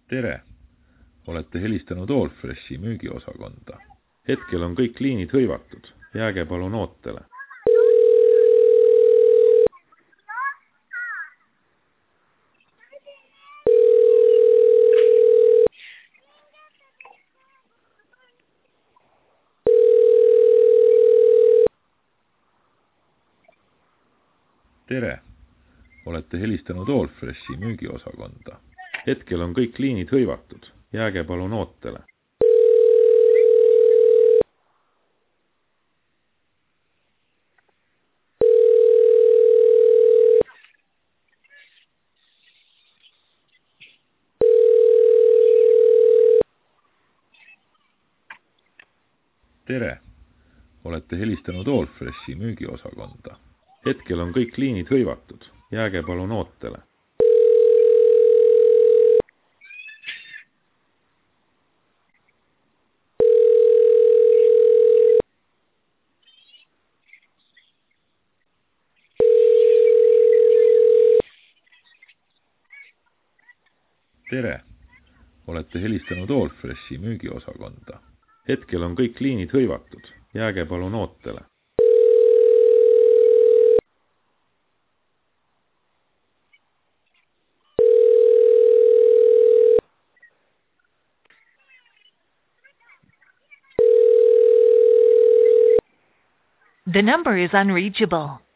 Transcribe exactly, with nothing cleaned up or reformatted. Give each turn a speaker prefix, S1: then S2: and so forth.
S1: tere! Olete helistanud Allfreshi müügiosakonda. Hetkel on kõik liinid hõivatud. Jääge palun ootele. Tere! Olete helistanud Allfreshi müügiosakonda. Hetkel on kõik liinid hõivatud. Jääge palun ootele. Tere! Olete helistanud Allfreshi müügiosakonda. Hetkel on kõik liinid hõivatud. Jääge palun ootele. Tere! Olete helistanud Allfreshi müügiosakonda. Hetkel on kõik liinid hõivatud. Jääge palun ootele.
S2: The number is unreachable.